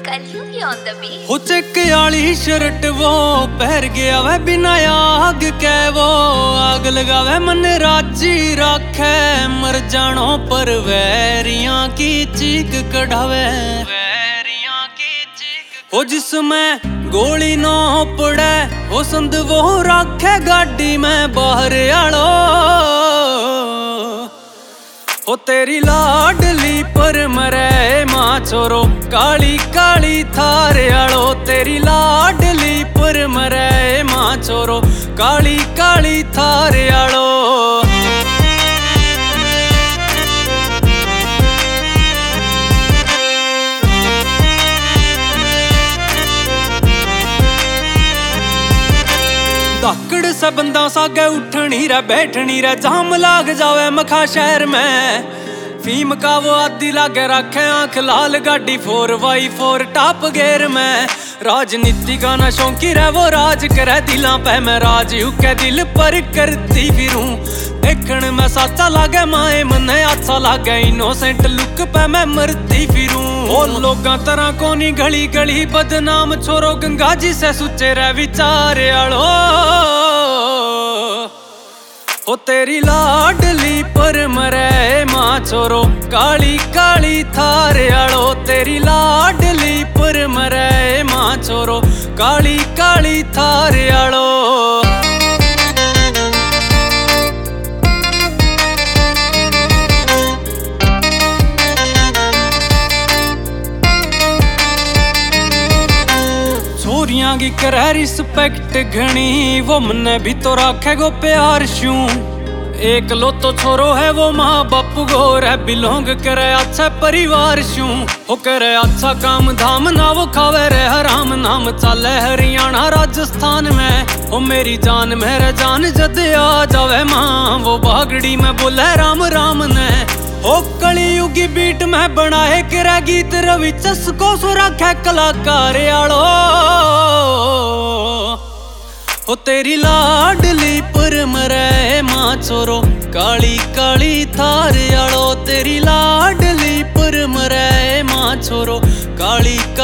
Kalyugi on the beat. हो check वाली shirt वो पहर गया वह बिना आग के वो आग लगावे मन राजी राखे मर जानो पर वैरियां की चीख कढ़ावे वैरियां की चीख हो जिसमें गोली न पड़े हो संद वो राखे गाड़ी में बाहर आलो हो तेरी लाडली पर मरे माँ छोरो काली काली थारे आलो तेरी लाडली पर मरे माँ छोरो काली काली थारे आलो धाकड़ से बंदा सागे उठनी रे बैठनी रे जाम लाग जावे मखा शहर में फीम का वो आदि लागे रखे आंख लाल गाड़ी 4x4 टॉप गेयर में राजनीति का ना शौकी रे वो राज करे दिलां पे मैं राज के दिल पर करती फिरूं देखण में साचा लागे माए मने अच्छा लागे इनोसेंट लुक पे मैं मरती फिरूं ओ लोगां तरह कोनी गली गली बदनाम छोरो गंगा जी से सुचे रे विचार आलो हो तेरी लाडली पर मरे माँ छोरो काली काली थारे आलो तेरी लाडली पर मरे माँ छोरो काली काली थारे आलो छोरियां की करे रिस्पेक्ट घनी वो मने भी तो राखे गो प्यार शू एक लो तो छोरो है वो माँ बाप गोर है बिलोंग करे अच्छा परिवार शू हो करे अच्छा काम धाम ना वो खावे रे हराम नाम चले हरियाणा राजस्थान में ओ मेरी जान मेरे जान जद आ जावे माँ वो बागड़ी में बोले राम राम ने ओ कलियुगी बीट में बनाए किरा गीत रवि चस्को सुरखे कलाकार आलो ओ तेरी लाडली पर मरे माँ छोरो काली काली थार आलो तेरी लाडली पर मरे माँ छोरो काली